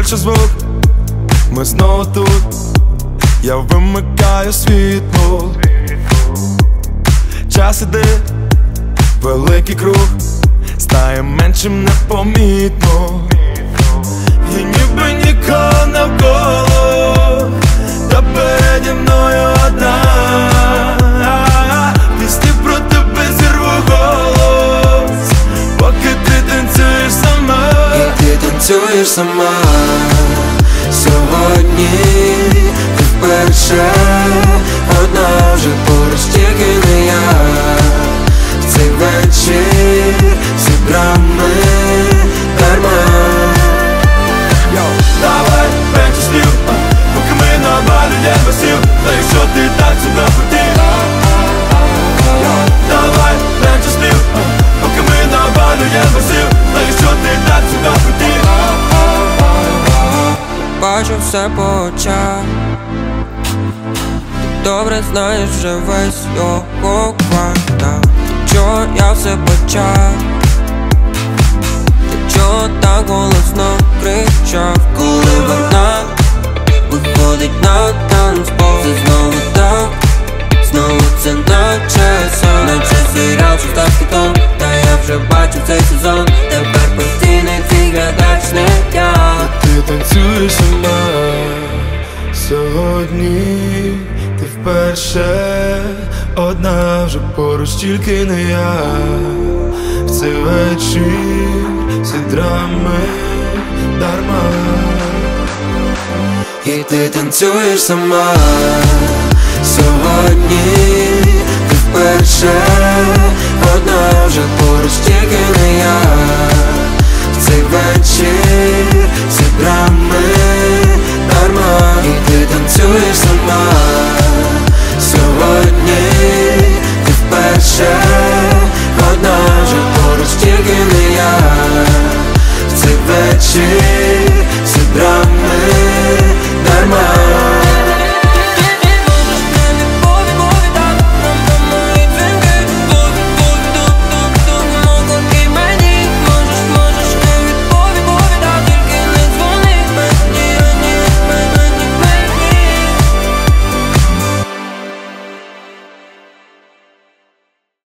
більше звук, ми знову тут. Я вимикаю світло. Час іде, великий круг, стає меншим непомітно. І ніби нікого навколо, та переді мною одна. Пісні про тебе зірву голос, поки ти танцюєш сама. І ти танцюєш сама. Сьогодні ти вперше одна, вже поруч тільки не я. В цей вечір всі драми дарма. Давай менше слів, поки ми на балю не висів. Та якщо ти так себе хотів. Давай менше слів, поки ми на балю не висів. Та якщо ти так себе хотів. Бачу все по очах, ти добре знаєш вже весь його квартал. Чого я все почав? Ти чого так голосно кричав? Коли вона виходить на танцпол, це знову так, знову це наче сон, наче серіал, що став хітом. Та я вже бачу цей сезон, тепер постійний твій глядач не я. Ти танцюєш сама. Сьогодні ти вперше одна, вже поруч тільки не я. В цей вечір всі драми дарма. І ти танцюєш сама. Сьогодні ти вперше одна, вже поруч тільки не я. В цей вечір всі драми дарма. І ти танцюєш сама. Сьогодні ти вперше одна, вже поруч тільки не я. В цей вечір